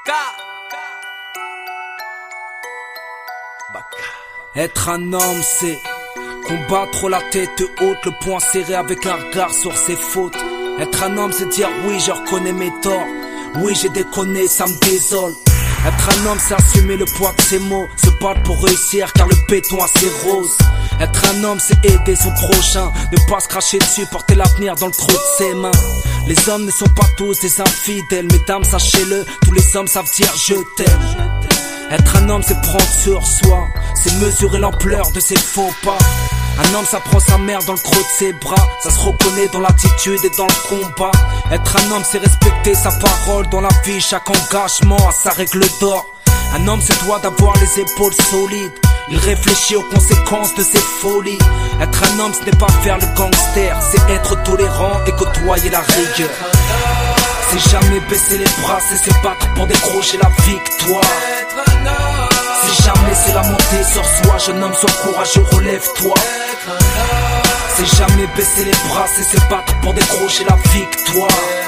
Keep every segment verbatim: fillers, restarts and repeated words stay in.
Être un homme, c'est combattre la tête haute, le poing serré avec un regard sur ses fautes. Être un homme, c'est dire oui, je reconnais mes torts. Oui, j'ai déconné, ça me désole. Être un homme, c'est assumer le poids de ses mots, se battre pour réussir car le béton a ses roses. Être un homme, c'est aider son prochain, ne pas se cracher dessus, porter l'avenir dans le creux de ses mains. Les hommes ne sont pas tous des infidèles, mesdames, sachez-le, tous les hommes savent dire je t'aime. Être un homme, c'est prendre sur soi, c'est mesurer l'ampleur de ses faux pas. Un homme, ça prend sa mère dans le creux de ses bras, ça se reconnaît dans l'attitude et dans le combat. Être un homme, c'est respecter sa parole dans la vie, chaque engagement a sa règle d'or. Un homme se doit d'avoir les épaules solides, il réfléchit aux conséquences de ses folies. Être un homme, ce n'est pas faire le gangster, c'est être tolérant et côtoyer la rigueur. C'est jamais baisser les bras, c'est se battre pour décrocher la victoire. C'est jamais c'est la montée sur soi, jeune homme, sois courageux, relève-toi. C'est jamais baisser les bras, c'est se battre pour décrocher la victoire.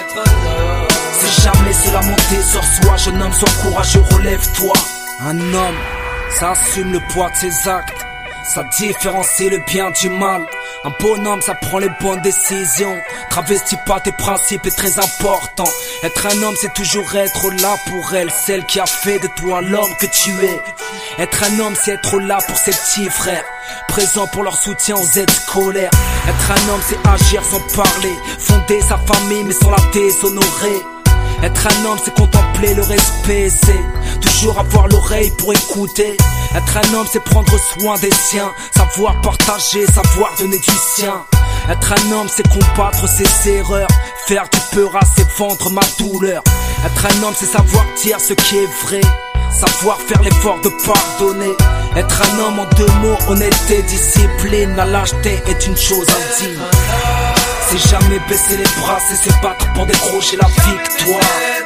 C'est jamais c'est la montée sur soi, jeune homme, sois courageux, relève-toi. Un homme, ça assume le poids de ses actes, ça différencie le bien du mal. Un bonhomme, ça prend les bonnes décisions, travestis pas tes principes est très important. Être un homme, c'est toujours être là pour elle, celle qui a fait de toi l'homme que tu es. Être un homme, c'est être là pour ses petits frères, présent pour leur soutien aux aides scolaires. Être un homme, c'est agir sans parler, fonder sa famille mais sans la déshonorer. Être un homme, c'est contempler le respect, c'est toujours avoir l'oreille pour écouter. Être un homme, c'est prendre soin des siens, savoir partager, savoir donner du sien. Être un homme, c'est combattre ses erreurs, faire du peur à ses vendre ma douleur. Être un homme, c'est savoir dire ce qui est vrai, savoir faire l'effort de pardonner. Être un homme en deux mots, honnêteté, discipline. La lâcheté est une chose indigne. C'est jamais baisser les bras, c'est se battre pour décrocher la victoire.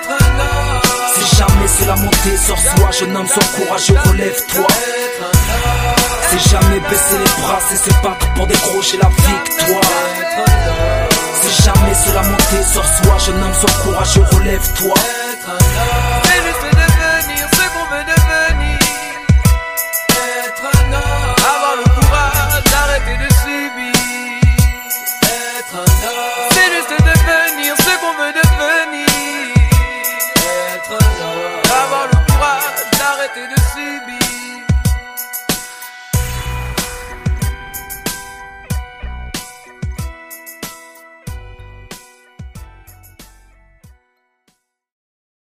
C'est jamais c'est la montée sur soi, jeune homme, sois courageux, relève-toi. C'est jamais baisser les bras, c'est se battre pour décrocher la victoire. C'est jamais c'est la montée sur soi, jeune homme, sois courageux, relève-toi. C'est juste devenir ce qu'on veut devenir. Être un homme, avoir le courage d'arrêter de subir. Être un homme, c'est juste devenir ce qu'on veut devenir. Être un homme, avoir le courage d'arrêter de subir.